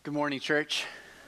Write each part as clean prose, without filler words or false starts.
Good morning, church.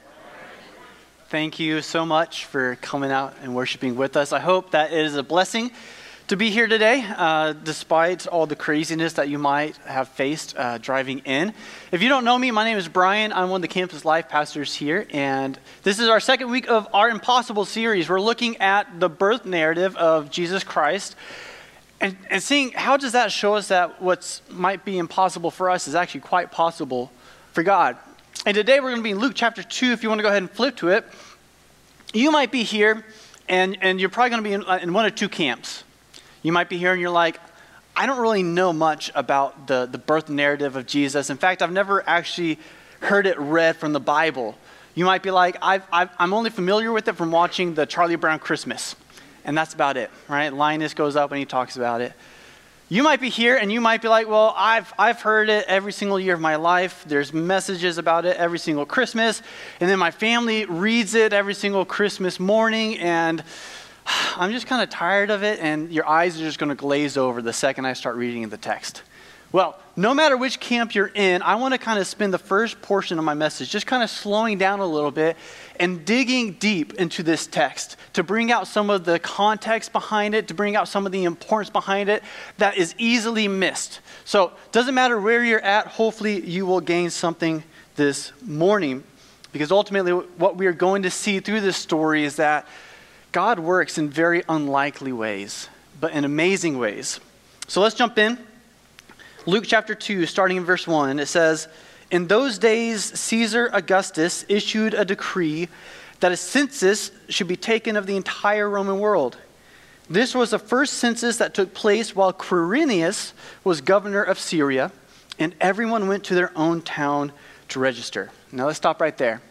Thank you so much for coming out and worshiping with us. I hope that it is a blessing to be here today, despite all the craziness that you might have faced driving in. If you don't know me, my name is Brian. I'm one of the campus life pastors here, and this is our second week of our Impossible series. We're looking at the birth narrative of Jesus Christ and seeing how does that show us that what might be impossible for us is actually quite possible for God. And today we're going to be in Luke chapter 2. If you want to go ahead and flip to it, you might be here and you're probably going to be in one of two camps. You might be here and you're like, I don't really know much about the birth narrative of Jesus. In fact, I've never actually heard it read from the Bible. You might be like, I'm only familiar with it from watching the Charlie Brown Christmas. And that's about it, right? Linus goes up and he talks about it. You might be here and you might be like, well, I've heard it every single year of my life. There's messages about it every single Christmas. And then my family reads it every single Christmas morning. And I'm just kind of tired of it. And your eyes are just going to glaze over the second I start reading the text. Well, no matter which camp you're in, I want to kind of spend the first portion of my message just kind of slowing down a little bit and digging deep into this text to bring out some of the context behind it, to bring out some of the importance behind it that is easily missed. So it doesn't matter where you're at, hopefully you will gain something this morning, because ultimately what we are going to see through this story is that God works in very unlikely ways, but in amazing ways. So let's jump in. Luke chapter 2, starting in verse 1, it says, "In those days, Caesar Augustus issued a decree that a census should be taken of the entire Roman world. This was the first census that took place while Quirinius was governor of Syria, and everyone went to their own town to register." Now let's stop right there.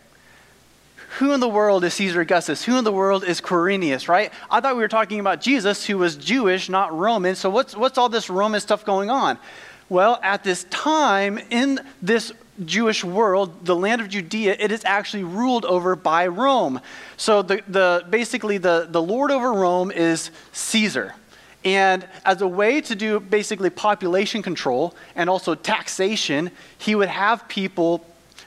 Who in the world is Caesar Augustus? Who in the world is Quirinius, right? I thought we were talking about Jesus, who was Jewish, not Roman. So what's all this Roman stuff going on? Well, at this time, in this Jewish world, the land of Judea, it is actually ruled over by Rome. So basically the lord over Rome is Caesar. And as a way to do basically population control and also taxation, he would have people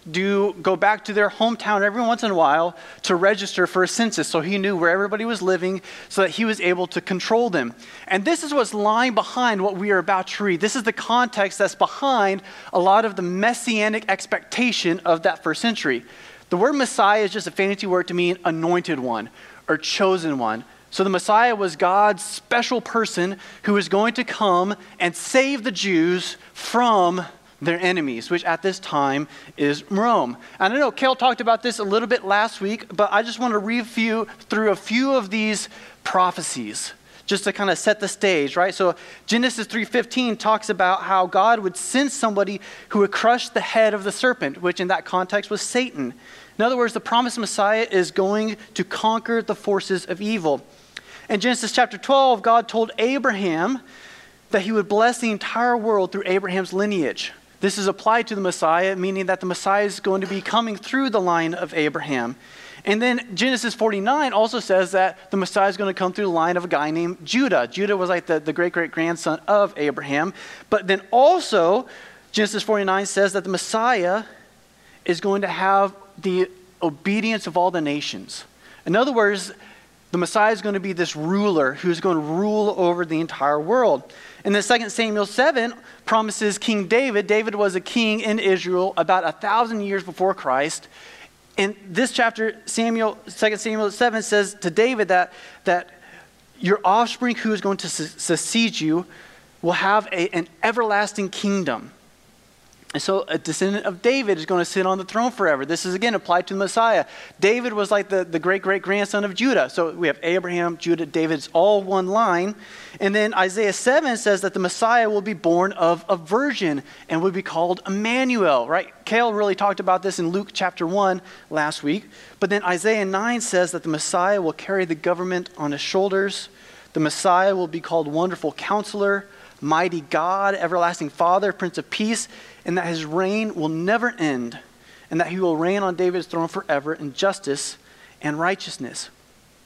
go back to their hometown every once in a while to register for a census, so he knew where everybody was living so that he was able to control them. And this is what's lying behind what we are about to read. This is the context that's behind a lot of the messianic expectation of that first century. The word Messiah is just a fancy word to mean anointed one or chosen one. So the Messiah was God's special person who was going to come and save the Jews from their enemies, which at this time is Rome. And I know Kale talked about this a little bit last week, but I just want to review through a few of these prophecies just to kind of set the stage, right? So Genesis 3:15 talks about how God would send somebody who would crush the head of the serpent, which in that context was Satan. In other words, the promised Messiah is going to conquer the forces of evil. In Genesis chapter 12, God told Abraham that he would bless the entire world through Abraham's lineage. This is applied to the Messiah, meaning that the Messiah is going to be coming through the line of Abraham. And then Genesis 49 also says that the Messiah is going to come through the line of a guy named Judah. Judah was like the great-great-grandson of Abraham. But then also, Genesis 49 says that the Messiah is going to have the obedience of all the nations. In other words, the Messiah is going to be this ruler who's going to rule over the entire world. And then 2 Samuel 7 promises King David. David was a king in Israel about 1,000 years before Christ. In this chapter, 2 Samuel 7 says to David that your offspring who is going to succeed you will have an everlasting kingdom. And so a descendant of David is going to sit on the throne forever. This is again applied to the Messiah. David was like the great-great-grandson of Judah. So we have Abraham, Judah, David. It's all one line. And then Isaiah 7 says that the Messiah will be born of a virgin and would be called Emmanuel, right? Kale really talked about this in Luke chapter 1 last week. But then Isaiah 9 says that the Messiah will carry the government on his shoulders. The Messiah will be called Wonderful Counselor, Mighty God, Everlasting Father, Prince of Peace, and that his reign will never end, and that he will reign on David's throne forever in justice and righteousness.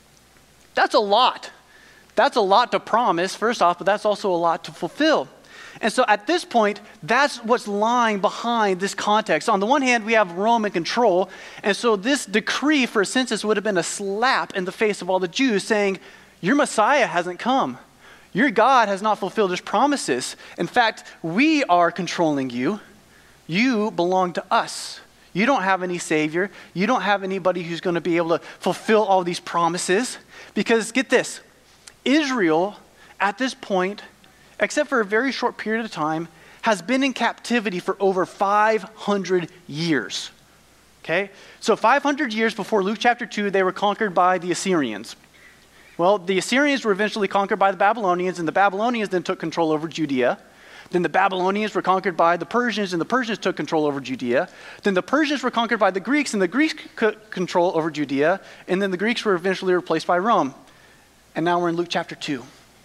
That's a lot. That's a lot to promise, first off, but that's also a lot to fulfill. And so at this point, that's what's lying behind this context. On the one hand, we have Rome in control. And so this decree for a census would have been a slap in the face of all the Jews saying, your Messiah hasn't come. Your God has not fulfilled his promises. In fact, we are controlling you. You belong to us. You don't have any savior. You don't have anybody who's going to be able to fulfill all these promises. Because get this, Israel at this point, except for a very short period of time, has been in captivity for over 500 years. Okay? So 500 years before Luke chapter 2, they were conquered by the Assyrians. Well, the Assyrians were eventually conquered by the Babylonians, and the Babylonians then took control over Judea. Then the Babylonians were conquered by the Persians, and the Persians took control over Judea. Then the Persians were conquered by the Greeks, and the Greeks took control over Judea. And then the Greeks were eventually replaced by Rome. And now we're in Luke chapter 2.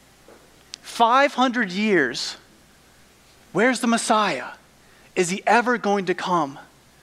500 years. Where's the Messiah? Is he ever going to come?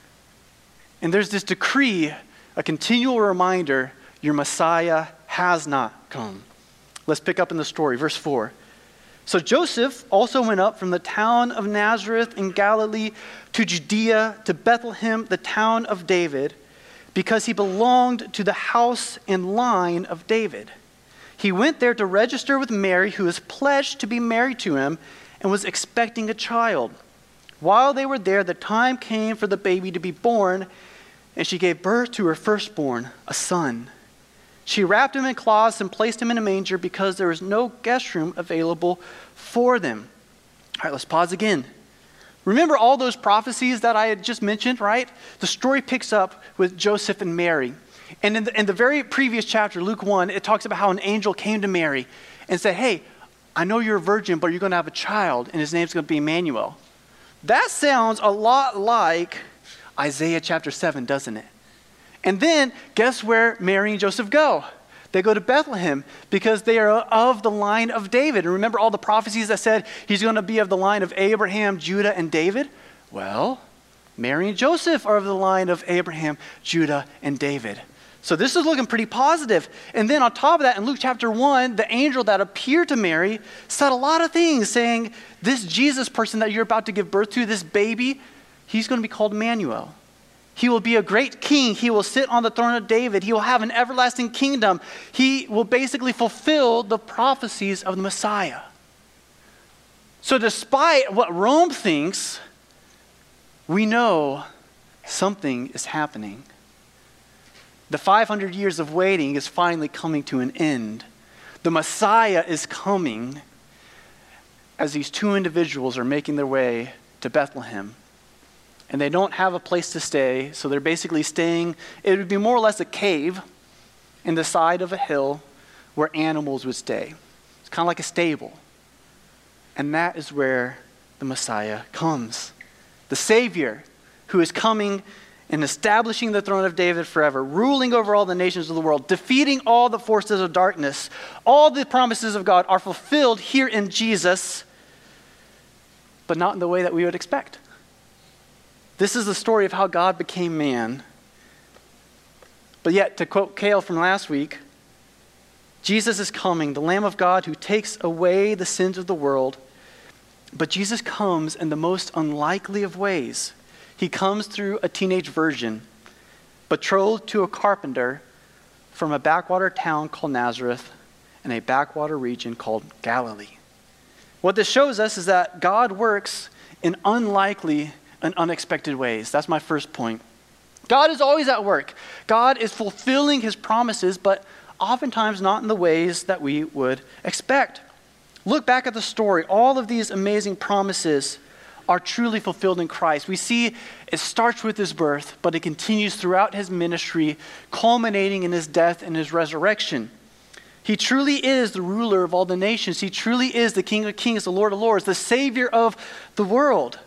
And there's this decree, a continual reminder, your Messiah has not come. Let's pick up in the story, verse 4. So Joseph also went up from the town of Nazareth in Galilee to Judea, to Bethlehem, the town of David, because he belonged to the house and line of David. He went there to register with Mary, who was pledged to be married to him and was expecting a child. While they were there, the time came for the baby to be born, and she gave birth to her firstborn, a son. She wrapped him in cloths and placed him in a manger because there was no guest room available for them. All right, let's pause again. Remember all those prophecies that I had just mentioned, right? The story picks up with Joseph and Mary. And in the very previous chapter, Luke 1, it talks about how an angel came to Mary and said, hey, I know you're a virgin, but you're going to have a child, and his name's going to be Emmanuel. That sounds a lot like Isaiah chapter 7, doesn't it? And then, guess where Mary and Joseph go? They go to Bethlehem because they are of the line of David. And remember all the prophecies that said he's going to be of the line of Abraham, Judah, and David? Well, Mary and Joseph are of the line of Abraham, Judah, and David. So this is looking pretty positive. And then on top of that, in Luke chapter 1, the angel that appeared to Mary said a lot of things, saying this Jesus person that you're about to give birth to, this baby, he's going to be called Emmanuel. He will be a great king. He will sit on the throne of David. He will have an everlasting kingdom. He will basically fulfill the prophecies of the Messiah. So despite what Rome thinks, we know something is happening. The 500 years of waiting is finally coming to an end. The Messiah is coming as these two individuals are making their way to Bethlehem. And they don't have a place to stay, so they're basically staying, it would be more or less a cave in the side of a hill where animals would stay. It's kind of like a stable. And that is where the Messiah comes. The Savior who is coming and establishing the throne of David forever, ruling over all the nations of the world, defeating all the forces of darkness. All the promises of God are fulfilled here in Jesus, but not in the way that we would expect. This is the story of how God became man. But yet, to quote Cale from last week, Jesus is coming, the Lamb of God who takes away the sins of the world. But Jesus comes in the most unlikely of ways. He comes through a teenage virgin, betrothed to a carpenter from a backwater town called Nazareth in a backwater region called Galilee. What this shows us is that God works in unlikely and unexpected ways. That's my first point. God is always at work. God is fulfilling his promises, but oftentimes not in the ways that we would expect. Look back at the story. All of these amazing promises are truly fulfilled in Christ. We see it starts with his birth, but it continues throughout his ministry, culminating in his death and his resurrection. He truly is the ruler of all the nations. He truly is the King of Kings, the Lord of Lords, the Savior of the world.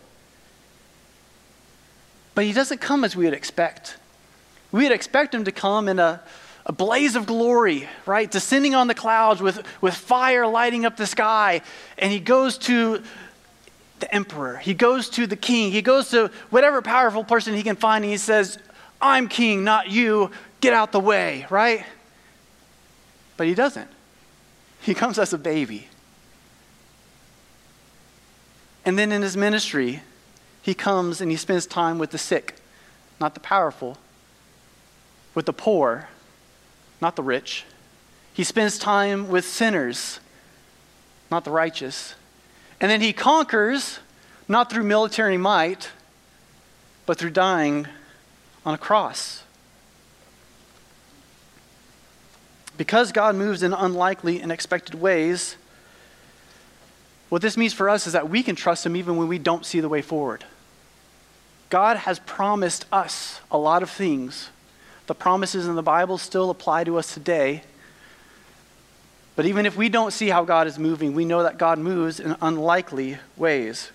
But he doesn't come as we would expect. We would expect him to come in a blaze of glory, right? Descending on the clouds with fire lighting up the sky. And he goes to the emperor. He goes to the king. He goes to whatever powerful person he can find. And he says, I'm king, not you. Get out the way, right? But he doesn't. He comes as a baby. And then in his ministry, he comes and he spends time with the sick, not the powerful, with the poor, not the rich. He spends time with sinners, not the righteous. And then he conquers, not through military might, but through dying on a cross. Because God moves in unlikely and unexpected ways, what this means for us is that we can trust him even when we don't see the way forward. God has promised us a lot of things. The promises in the Bible still apply to us today. But even if we don't see how God is moving, we know that God moves in unlikely ways.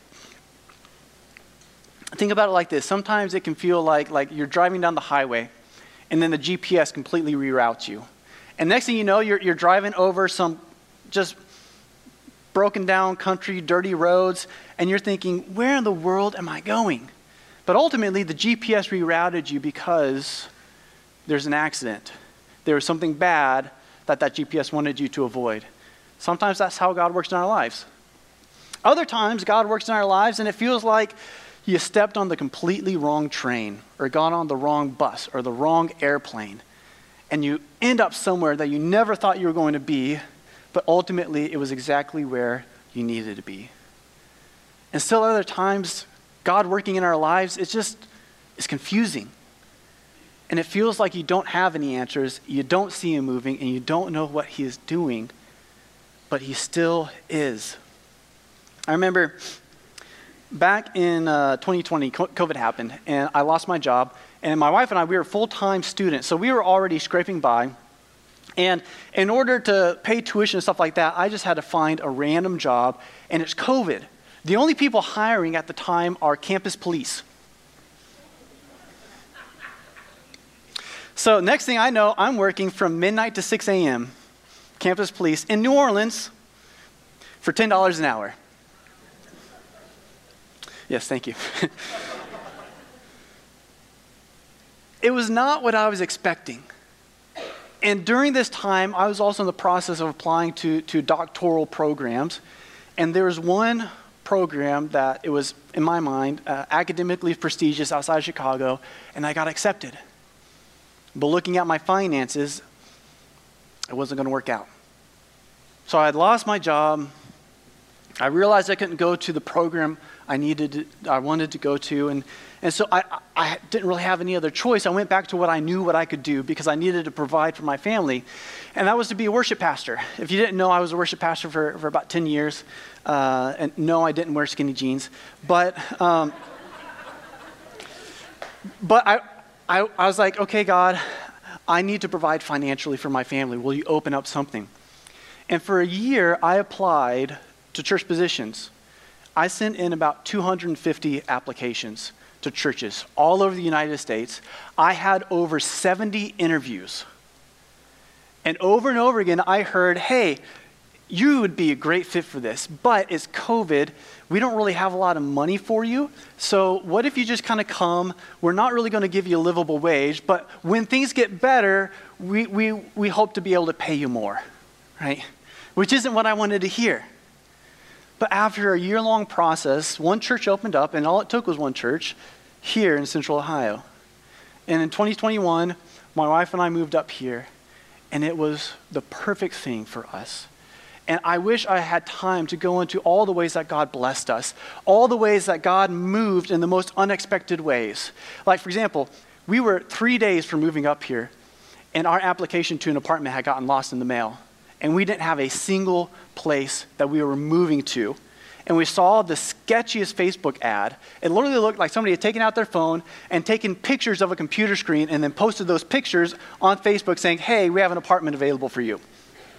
Think about it like this. Sometimes it can feel like you're driving down the highway and then the GPS completely reroutes you. And next thing you know, you're driving over some just broken down country, dirty roads, and you're thinking, where in the world am I going? But ultimately, the GPS rerouted you because there's an accident. There was something bad that GPS wanted you to avoid. Sometimes that's how God works in our lives. Other times, God works in our lives and it feels like you stepped on the completely wrong train or got on the wrong bus or the wrong airplane, and you end up somewhere that you never thought you were going to be, but ultimately it was exactly where you needed to be. And still other times, God working in our lives, it's confusing. And it feels like you don't have any answers, you don't see him moving, and you don't know what he is doing, but he still is. I remember back in 2020, COVID happened, and I lost my job, and my wife and I, we were full-time students, so we were already scraping by, and in order to pay tuition and stuff like that, I just had to find a random job, and it's COVID. The only people hiring at the time are campus police. So next thing I know, I'm working from midnight to 6 a.m., campus police in New Orleans for $10 an hour. Yes, thank you. It was not what I was expecting. And during this time, I was also in the process of applying to doctoral programs. And there was one program that it was, in my mind, academically prestigious outside of Chicago, and I got accepted. But looking at my finances, it wasn't going to work out. So I had lost my job. I realized I couldn't go to the program I wanted to go to, and so I didn't really have any other choice. I went back to what I knew what I could do because I needed to provide for my family, and that was to be a worship pastor. If you didn't know, I was a worship pastor for about 10 years, and no, I didn't wear skinny jeans, but I was like, okay, God, I need to provide financially for my family. Will you open up something? And for a year, I applied to church positions. I sent in about 250 applications to churches all over the United States. I had over 70 interviews. And over again, I heard, hey, you would be a great fit for this, but it's COVID. We don't really have a lot of money for you. So what if you just kind of come? We're not really going to give you a livable wage, but when things get better, we hope to be able to pay you more, right? Which isn't what I wanted to hear. But after a year-long process, one church opened up, and all it took was one church here in Central Ohio. And in 2021, my wife and I moved up here, and it was the perfect thing for us. And I wish I had time to go into all the ways that God blessed us, all the ways that God moved in the most unexpected ways. Like, for example, we were 3 days from moving up here, and our application to an apartment had gotten lost in the mail. And we didn't have a single place that we were moving to. And we saw the sketchiest Facebook ad. It literally looked like somebody had taken out their phone and taken pictures of a computer screen and then posted those pictures on Facebook saying, hey, we have an apartment available for you.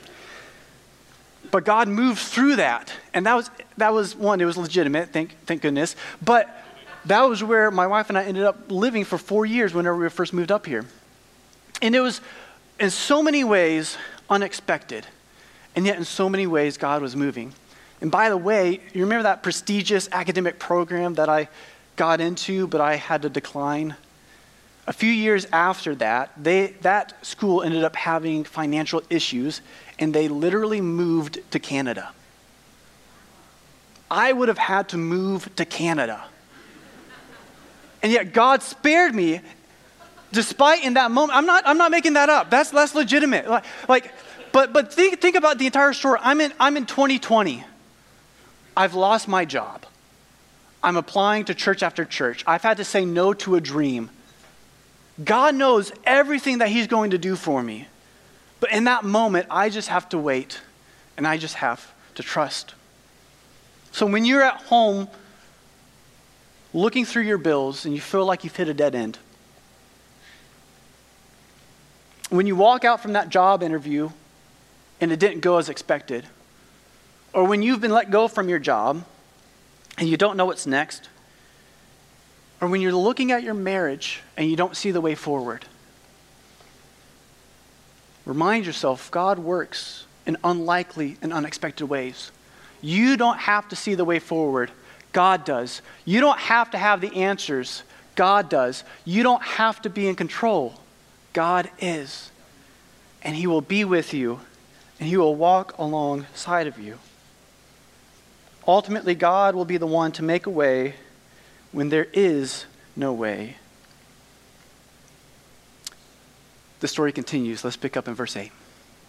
But God moved through that. And that was one, it was legitimate, thank goodness. But that was where my wife and I ended up living for 4 years whenever we first moved up here. And it was, in so many ways, unexpected. And yet in so many ways, God was moving. And by the way, you remember that prestigious academic program that I got into, but I had to decline? A few years after that, that school ended up having financial issues, and they literally moved to Canada. I would have had to move to Canada. And yet God spared me, despite in that moment. I'm not making that up. That's legitimate. But think about the entire story. I'm in 2020. I've lost my job. I'm applying to church after church. I've had to say no to a dream. God knows everything that he's going to do for me. But in that moment, I just have to wait, and I just have to trust. So when you're at home looking through your bills and you feel like you've hit a dead end, when you walk out from that job interview and it didn't go as expected, or when you've been let go from your job and you don't know what's next, or when you're looking at your marriage and you don't see the way forward, remind yourself God works in unlikely and unexpected ways. You don't have to see the way forward. God does. You don't have to have the answers. God does. You don't have to be in control. God is. And he will be with you, and he will walk alongside of you. Ultimately, God will be the one to make a way when there is no way. The story continues. Let's pick up in verse 8.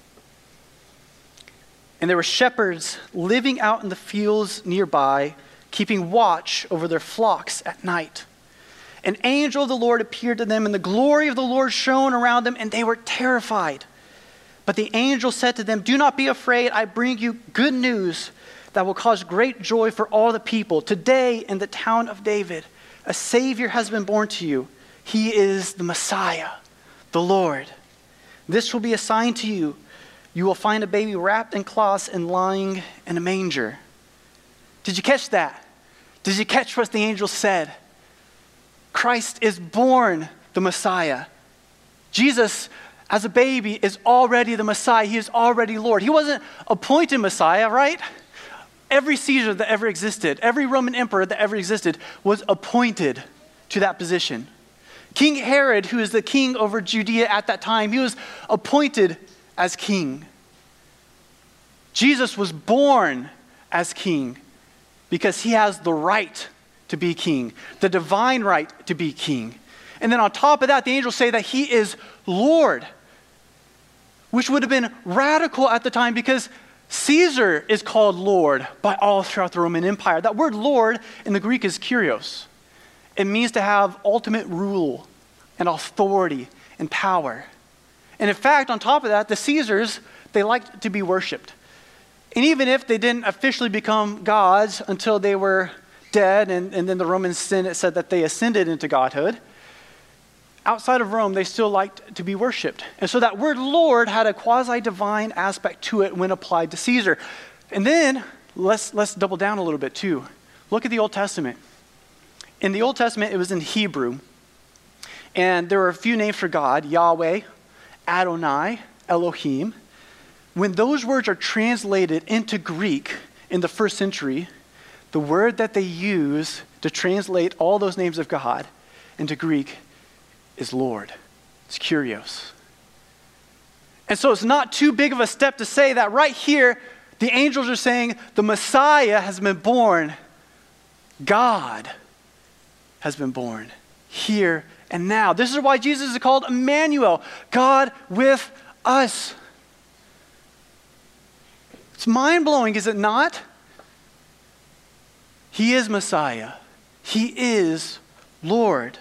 And there were shepherds living out in the fields nearby, keeping watch over their flocks at night. An angel of the Lord appeared to them, and the glory of the Lord shone around them, and they were terrified. But the angel said to them, "Do not be afraid. I bring you good news that will cause great joy for all the people. Today in the town of David, a Savior has been born to you. He is the Messiah, the Lord. This will be a sign to you. You will find a baby wrapped in cloths and lying in a manger." Did you catch that? Did you catch what the angel said? Christ is born the Messiah. Jesus, as a baby, is already the Messiah. He is already Lord. He wasn't appointed Messiah, right? Every Caesar that ever existed, every Roman emperor that ever existed was appointed to that position. King Herod, who is the king over Judea at that time, he was appointed as king. Jesus was born as king because he has the right to be king, the divine right to be king. And then on top of that, the angels say that he is Lord, which would have been radical at the time because Caesar is called Lord by all throughout the Roman Empire. That word Lord in the Greek is kurios. It means to have ultimate rule and authority and power. And in fact, on top of that, the Caesars, they liked to be worshipped. And even if they didn't officially become gods until they were dead, and then the Roman Senate said that they ascended into godhood, outside of Rome, they still liked to be worshipped. And so that word Lord had a quasi-divine aspect to it when applied to Caesar. And then, let's double down a little bit too. Look at the Old Testament. In the Old Testament, it was in Hebrew. And there were a few names for God: Yahweh, Adonai, Elohim. When those words are translated into Greek in the first century, the word that they use to translate all those names of God into Greek is Lord. It's kurios. And so it's not too big of a step to say that right here, the angels are saying the Messiah has been born. God has been born here and now. This is why Jesus is called Emmanuel, God with us. It's mind-blowing, is it not? He is Messiah. He is Lord.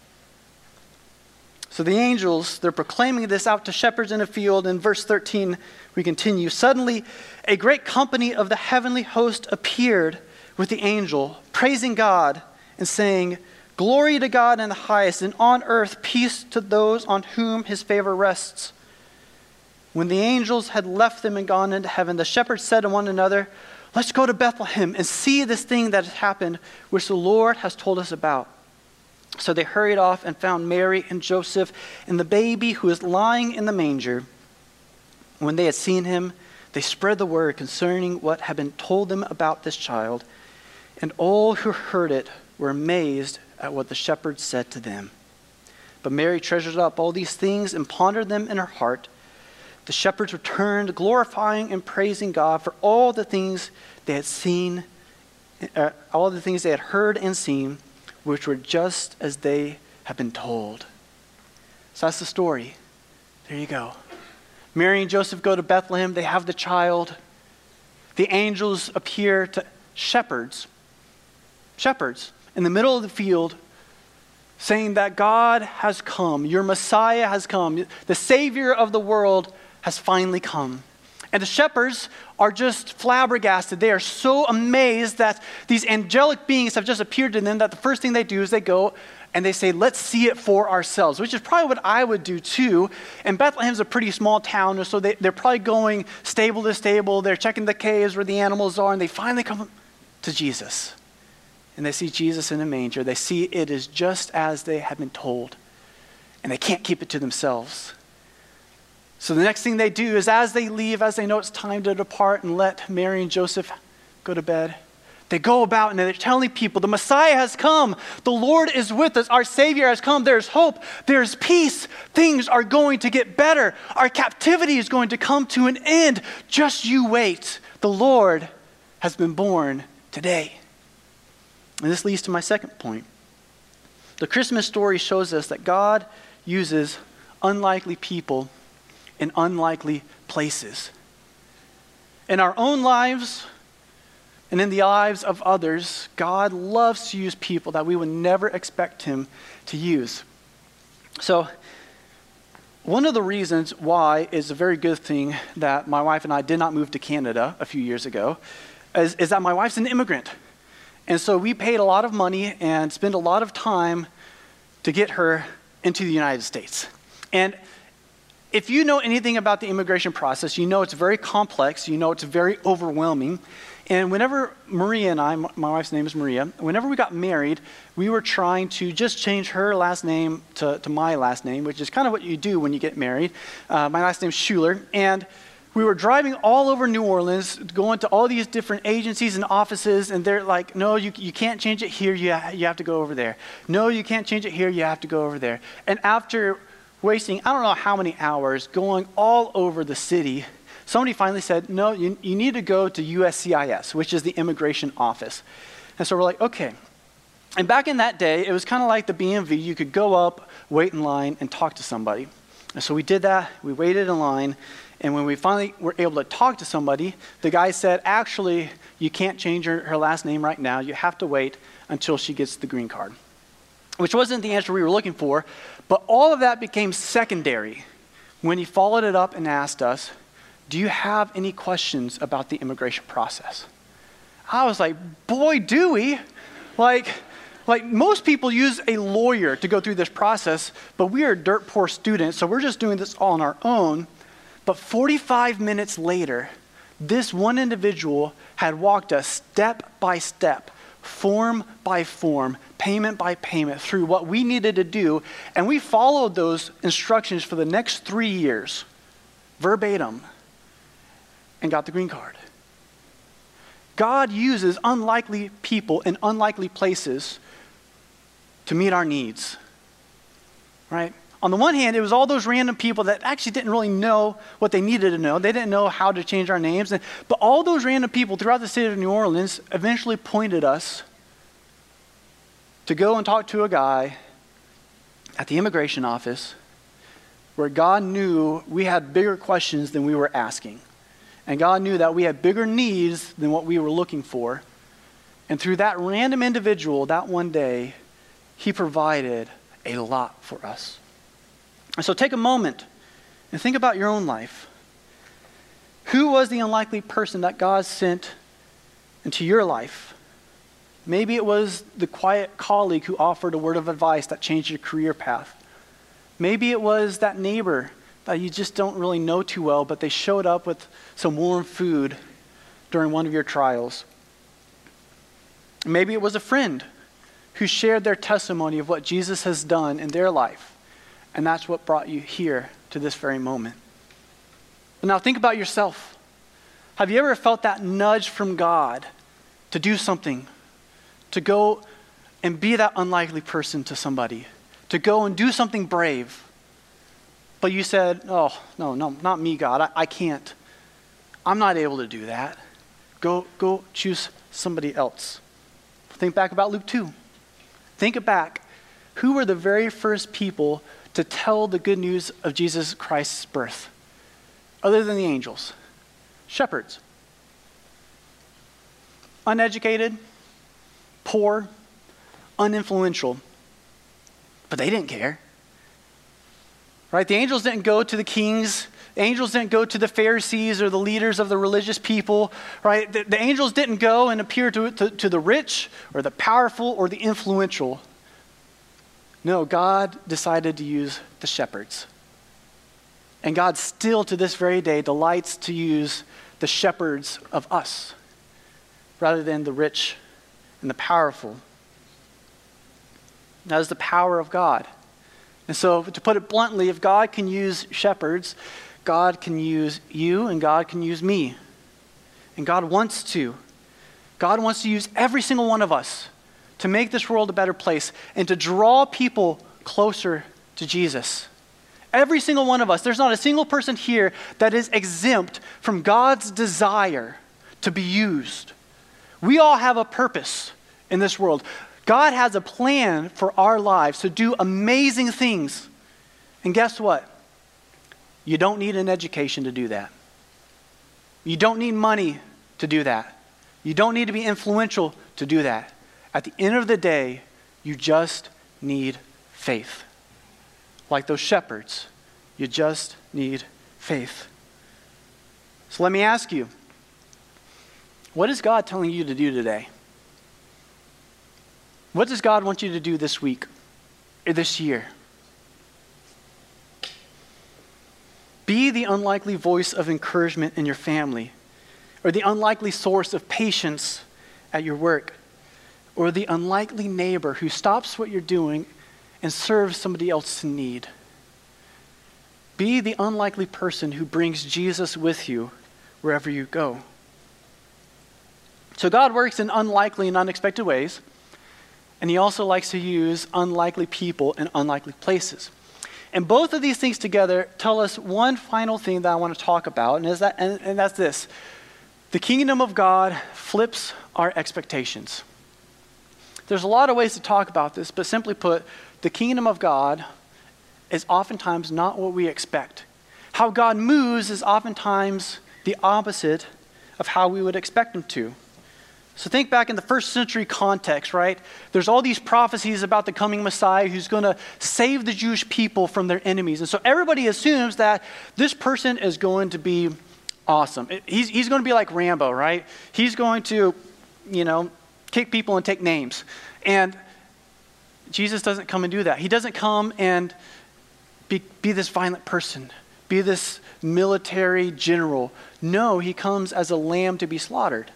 So the angels, they're proclaiming this out to shepherds in a field. In verse 13, we continue. Suddenly, a great company of the heavenly host appeared with the angel, praising God and saying, "Glory to God in the highest, and on earth peace to those on whom his favor rests." When the angels had left them and gone into heaven, the shepherds said to one another, "Let's go to Bethlehem and see this thing that has happened, which the Lord has told us about." So they hurried off and found Mary and Joseph and the baby who was lying in the manger. When they had seen him, they spread the word concerning what had been told them about this child. And all who heard it were amazed at what the shepherds said to them. But Mary treasured up all these things and pondered them in her heart. The shepherds returned, glorifying and praising God for all the things they had seen all the things they had heard and seen, which were just as they had been told. So that's the story. There you go. Mary and Joseph go to Bethlehem. They have the child. The angels appear to shepherds in the middle of the field, saying that God has come. Your Messiah has come. The Savior of the world has finally come. And the shepherds are just flabbergasted. They are so amazed that these angelic beings have just appeared to them that the first thing they do is they go and they say, let's see it for ourselves, which is probably what I would do too. And Bethlehem's a pretty small town, so they're probably going stable to stable. They're checking the caves where the animals are, and they finally come to Jesus. And they see Jesus in a manger. They see it is just as they had been told, and they can't keep it to themselves. So the next thing they do is as they leave, as they know it's time to depart and let Mary and Joseph go to bed, they go about and they're telling people, the Messiah has come. The Lord is with us. Our Savior has come. There's hope. There's peace. Things are going to get better. Our captivity is going to come to an end. Just you wait. The Lord has been born today. And this leads to my second point. The Christmas story shows us that God uses unlikely people in unlikely places. In our own lives, and in the lives of others, God loves to use people that we would never expect him to use. So, one of the reasons why it's a very good thing that my wife and I did not move to Canada a few years ago is that my wife's an immigrant. And so we paid a lot of money and spent a lot of time to get her into the United States. And if you know anything about the immigration process, you know it's very complex, you know it's very overwhelming. And whenever Maria and I, my wife's name is Maria, whenever we got married, we were trying to just change her last name to my last name, which is kind of what you do when you get married. My last name's Schuler. And we were driving all over New Orleans, going to all these different agencies and offices, and they're like, no, you can't change it here, you have to go over there. No, you can't change it here, you have to go over there. And after wasting, I don't know how many hours, going all over the city, somebody finally said, no, you need to go to USCIS, which is the immigration office. And so we're like, okay. And back in that day, it was kind of like the BMV. You could go up, wait in line, and talk to somebody. And so we did that. We waited in line. And when we finally were able to talk to somebody, the guy said, actually, you can't change her last name right now. You have to wait until she gets the green card, which wasn't the answer we were looking for. But all of that became secondary when he followed it up and asked us, do you have any questions about the immigration process? I was like, boy, do we. Like most people use a lawyer to go through this process, but we are dirt poor students, so we're just doing this all on our own. But 45 minutes later, this one individual had walked us step by step, form by form, payment by payment through what we needed to do, and we followed those instructions for the next 3 years, verbatim, and got the green card. God uses unlikely people in unlikely places to meet our needs, right? On the one hand, it was all those random people that actually didn't really know what they needed to know. They didn't know how to change our names. But all those random people throughout the city of New Orleans eventually pointed us to go and talk to a guy at the immigration office where God knew we had bigger questions than we were asking. And God knew that we had bigger needs than what we were looking for. And through that random individual, that one day, he provided a lot for us. And so take a moment and think about your own life. Who was the unlikely person that God sent into your life? Maybe it was the quiet colleague who offered a word of advice that changed your career path. Maybe it was that neighbor that you just don't really know too well, but they showed up with some warm food during one of your trials. Maybe it was a friend who shared their testimony of what Jesus has done in their life. And that's what brought you here to this very moment. But now think about yourself. Have you ever felt that nudge from God to do something, to go and be that unlikely person to somebody, to go and do something brave? But you said, oh, no, not me, God. I can't. I'm not able to do that. Go choose somebody else. Think back about Luke 2. Think back. Who were the very first people to tell the good news of Jesus Christ's birth? Other than the angels. Shepherds. Uneducated, poor, uninfluential. But they didn't care. Right? The angels didn't go to the kings. The angels didn't go to the Pharisees or the leaders of the religious people. Right? The angels didn't go and appear to the rich or the powerful or the influential. No, God decided to use the shepherds. And God still to this very day delights to use the shepherds of us rather than the rich and the powerful. That is the power of God. And so to put it bluntly, if God can use shepherds, God can use you and God can use me. And God wants to. God wants to use every single one of us to make this world a better place and to draw people closer to Jesus. Every single one of us, there's not a single person here that is exempt from God's desire to be used. We all have a purpose in this world. God has a plan for our lives to do amazing things. And guess what? You don't need an education to do that. You don't need money to do that. You don't need to be influential to do that. At the end of the day, you just need faith. Like those shepherds, you just need faith. So let me ask you, what is God telling you to do today? What does God want you to do this week or this year? Be the unlikely voice of encouragement in your family, or the unlikely source of patience at your work, or the unlikely neighbor who stops what you're doing and serves somebody else in need. Be the unlikely person who brings Jesus with you wherever you go. So God works in unlikely and unexpected ways, and he also likes to use unlikely people in unlikely places. And both of these things together tell us one final thing that I want to talk about, and that's this. The kingdom of God flips our expectations. There's a lot of ways to talk about this, but simply put, the kingdom of God is oftentimes not what we expect. How God moves is oftentimes the opposite of how we would expect him to. So think back in the first century context, right? There's all these prophecies about the coming Messiah who's going to save the Jewish people from their enemies. And so everybody assumes that this person is going to be awesome. He's going to be like Rambo, right? He's going to, kick people and take names. And Jesus doesn't come and do that. He doesn't come and be this violent person, be this military general. No, he comes as a lamb to be slaughtered.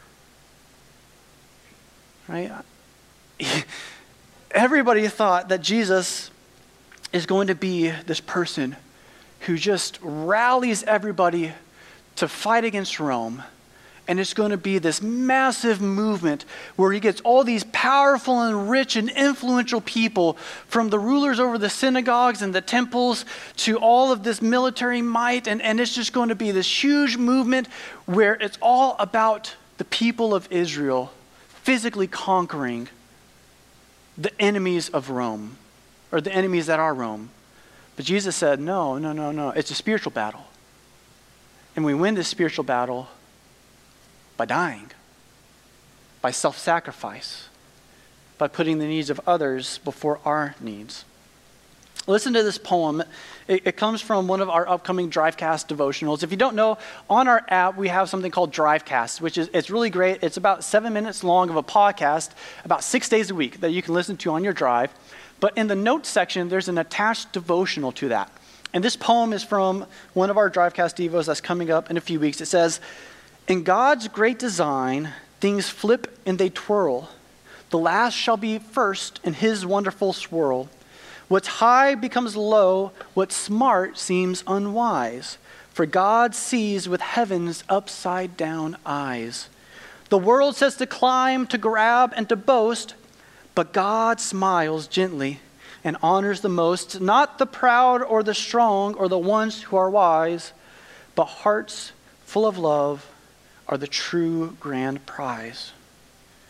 Right? Everybody thought that Jesus is going to be this person who just rallies everybody to fight against Rome. And it's going to be this massive movement where he gets all these powerful and rich and influential people, from the rulers over the synagogues and the temples to all of this military might. And it's just going to be this huge movement where it's all about the people of Israel physically conquering the enemies of Rome, or the enemies that are Rome. But Jesus said, no. It's a spiritual battle. And we win this spiritual battle by dying, by self-sacrifice, by putting the needs of others before our needs. Listen to this poem. It comes from one of our upcoming Drivecast devotionals. If you don't know, on our app we have something called Drivecast, it's really great. It's about 7 minutes long of a podcast, about 6 days a week, that you can listen to on your drive. But in the notes section, there's an attached devotional to that. And this poem is from one of our Drivecast devos that's coming up in a few weeks. It says, "In God's great design, things flip and they twirl. The last shall be first in his wonderful swirl. What's high becomes low, what's smart seems unwise. For God sees with heaven's upside down eyes. The world says to climb, to grab, and to boast, but God smiles gently and honors the most, not the proud or the strong or the ones who are wise, but hearts full of love are the true grand prize."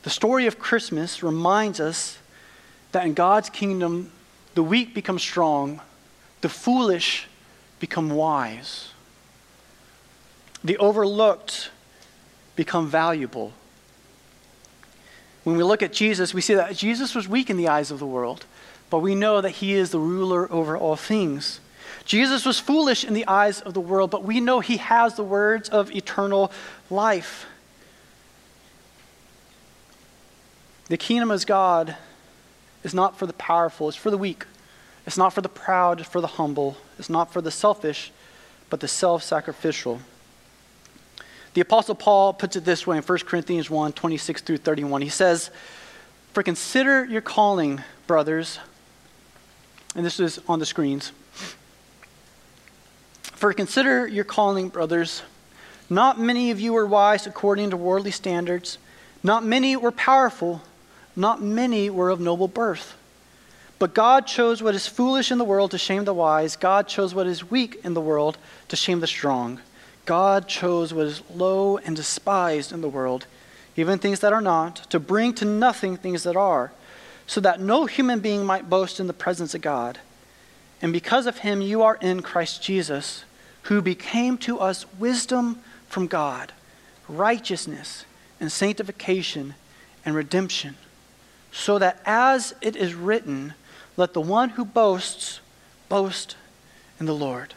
The story of Christmas reminds us that in God's kingdom, the weak become strong, the foolish become wise, the overlooked become valuable. When we look at Jesus, we see that Jesus was weak in the eyes of the world, but we know that he is the ruler over all things. Jesus was foolish in the eyes of the world, but we know he has the words of eternal life. The kingdom of God is not for the powerful, it's for the weak. It's not for the proud, it's for the humble. It's not for the selfish, but the self-sacrificial. The Apostle Paul puts it this way in 1 Corinthians 1, 26 through 31. He says, "For consider your calling, brothers," and this is on the screens. "For consider your calling, brothers. Not many of you were wise according to worldly standards. Not many were powerful. Not many were of noble birth. But God chose what is foolish in the world to shame the wise. God chose what is weak in the world to shame the strong. God chose what is low and despised in the world, even things that are not, to bring to nothing things that are, so that no human being might boast in the presence of God. And because of him you are in Christ Jesus, who became to us wisdom from God, righteousness and sanctification and redemption, so that as it is written, let the one who boasts, boast in the Lord."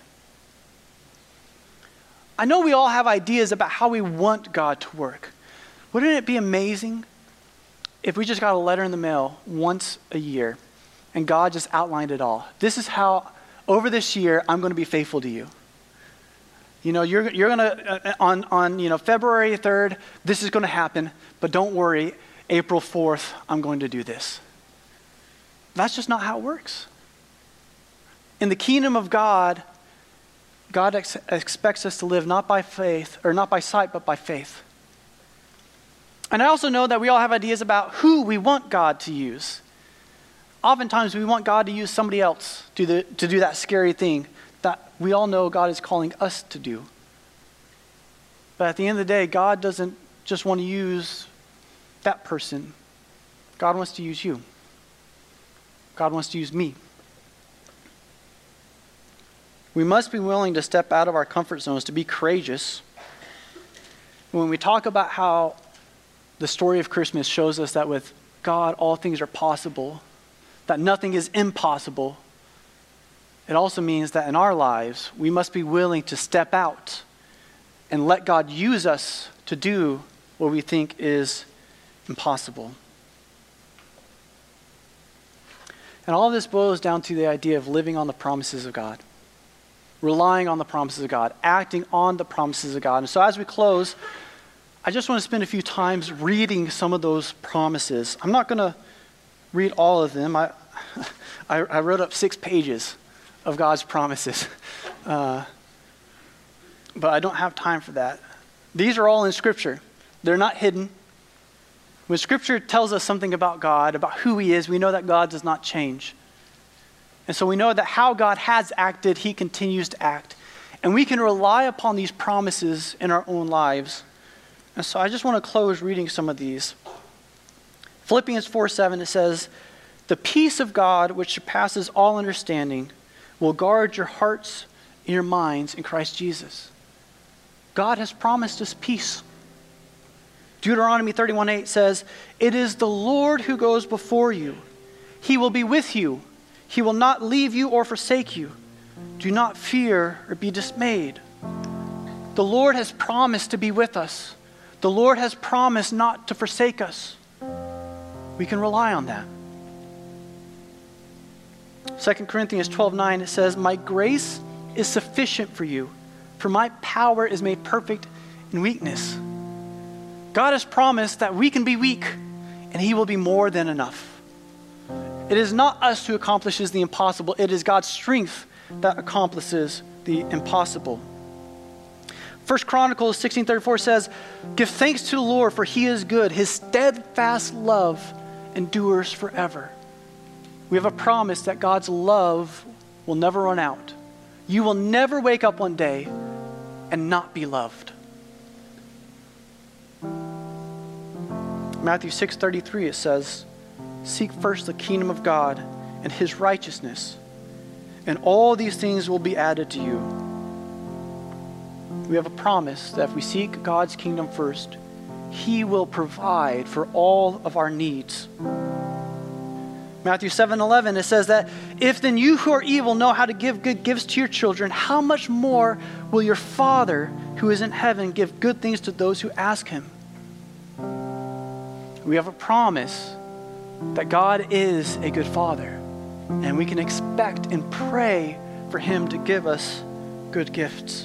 I know we all have ideas about how we want God to work. Wouldn't it be amazing if we just got a letter in the mail once a year and God just outlined it all? This is how, over this year, I'm going to be faithful to you. You know, you're going to, on February 3rd, this is going to happen, but don't worry, April 4th, I'm going to do this. That's just not how it works. In the kingdom of God, God expects us to live not by faith, or not by sight, but by faith. And I also know that we all have ideas about who we want God to use. Oftentimes we want God to use somebody else to do that scary thing that we all know God is calling us to do. But at the end of the day, God doesn't just want to use that person. God wants to use you. God wants to use me. We must be willing to step out of our comfort zones, to be courageous. When we talk about how the story of Christmas shows us that with God all things are possible, that nothing is impossible, it also means that in our lives we must be willing to step out and let God use us to do what we think is impossible. And all of this boils down to the idea of living on the promises of God. Relying on the promises of God, acting on the promises of God. And so as we close, I just want to spend a few times reading some of those promises. I'm not going to read all of them. I wrote up 6 pages of God's promises, but I don't have time for that. These are all in Scripture. They're not hidden. When Scripture tells us something about God, about who he is, we know that God does not change. And so we know that how God has acted, he continues to act. And we can rely upon these promises in our own lives. And so I just want to close reading some of these. Philippians 4:7, it says, "The peace of God, which surpasses all understanding, will guard your hearts and your minds in Christ Jesus." God has promised us peace. Deuteronomy 31:8 says, "It is the Lord who goes before you. He will be with you. He will not leave you or forsake you. Do not fear or be dismayed." The Lord has promised to be with us. The Lord has promised not to forsake us. We can rely on that. 2 Corinthians 12:9, it says, "My grace is sufficient for you, for my power is made perfect in weakness." God has promised that we can be weak and he will be more than enough. It is not us who accomplishes the impossible. It is God's strength that accomplishes the impossible. 1 Chronicles 16:34 says, "Give thanks to the Lord, for he is good. His steadfast love endures forever." We have a promise that God's love will never run out. You will never wake up one day and not be loved. Matthew 6:33, it says, seek first the kingdom of God and his righteousness, and all these things will be added to you. We have a promise that if we seek God's kingdom first, he will provide for all of our needs. Matthew 7:11, it says that if then you who are evil know how to give good gifts to your children, how much more will your Father who is in heaven give good things to those who ask him? We have a promise that God is a good Father, and we can expect and pray for him to give us good gifts.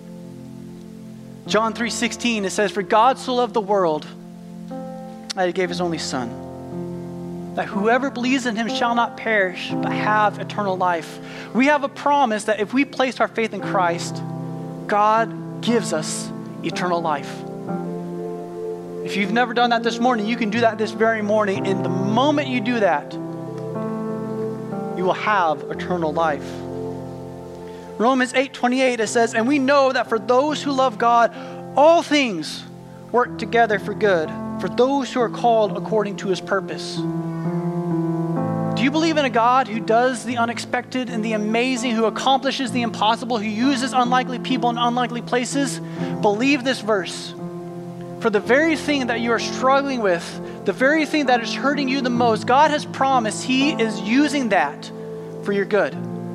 John 3:16, it says, for God so loved the world that he gave his only Son, that whoever believes in him shall not perish, but have eternal life. We have a promise that if we place our faith in Christ, God gives us eternal life. If you've never done that this morning, you can do that this very morning. And the moment you do that, you will have eternal life. Romans 8:28, it says, and we know that for those who love God, all things work together for good, for those who are called according to his purpose. Do you believe in a God who does the unexpected and the amazing, who accomplishes the impossible, who uses unlikely people in unlikely places? Believe this verse. For the very thing that you are struggling with, the very thing that is hurting you the most, God has promised he is using that for your good.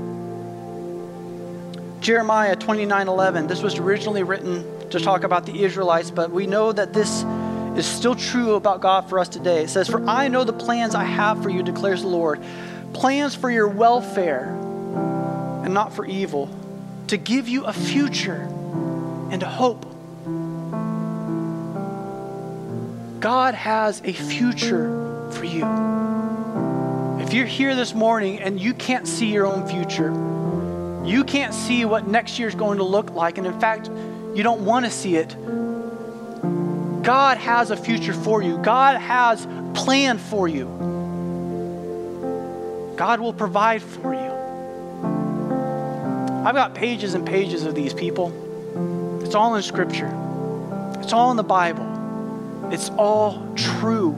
Jeremiah 29:11, this was originally written to talk about the Israelites, but we know that this is still true about God for us today. It says, for I know the plans I have for you, declares the Lord, plans for your welfare and not for evil, to give you a future and a hope. God has a future for you. If you're here this morning and you can't see your own future, you can't see what next year is going to look like, and in fact, you don't want to see it, God has a future for you. God has planned for you. God will provide for you. I've got pages and pages of these people. It's all in Scripture. It's all in the Bible. It's all true.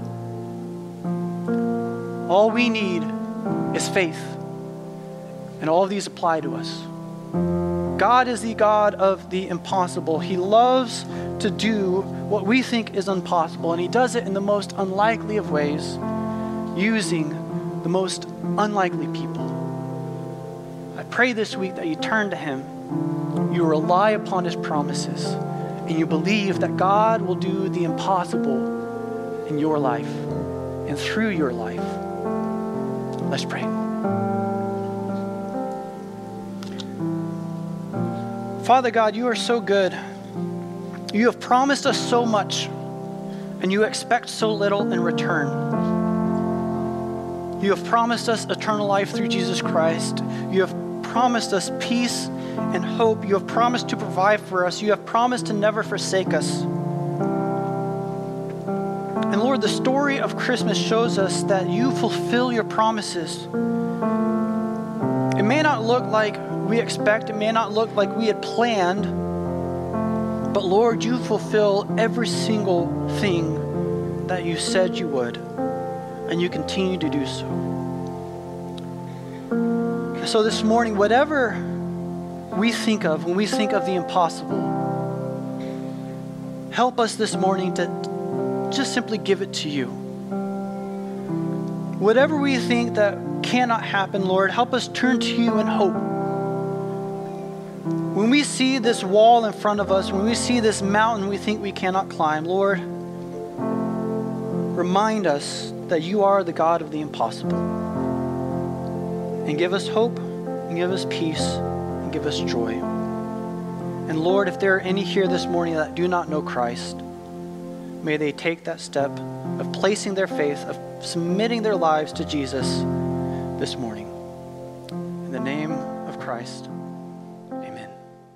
All we need is faith. And all of these apply to us. God is the God of the impossible. He loves to do what we think is impossible, and he does it in the most unlikely of ways, using the most unlikely people. I pray this week that you turn to him, you rely upon his promises, and you believe that God will do the impossible in your life and through your life. Let's pray. Father God, you are so good. You have promised us so much, and you expect so little in return. You have promised us eternal life through Jesus Christ. You have promised us peace and hope. You have promised to provide for us. You have promised to never forsake us. And Lord, the story of Christmas shows us that you fulfill your promises. It may not look like we expect, it may not look like we had planned, but Lord, you fulfill every single thing that you said you would, and you continue to do so. So this morning, whatever we think of when we think of the impossible, help us this morning to just simply give it to you. Whatever we think that cannot happen, Lord, help us turn to you in hope. When we see this wall in front of us, when we see this mountain we think we cannot climb, Lord, remind us that you are the God of the impossible. And give us hope, and give us peace, and give us joy. And Lord, if there are any here this morning that do not know Christ, may they take that step of placing their faith, of submitting their lives to Jesus this morning. In the name of Christ.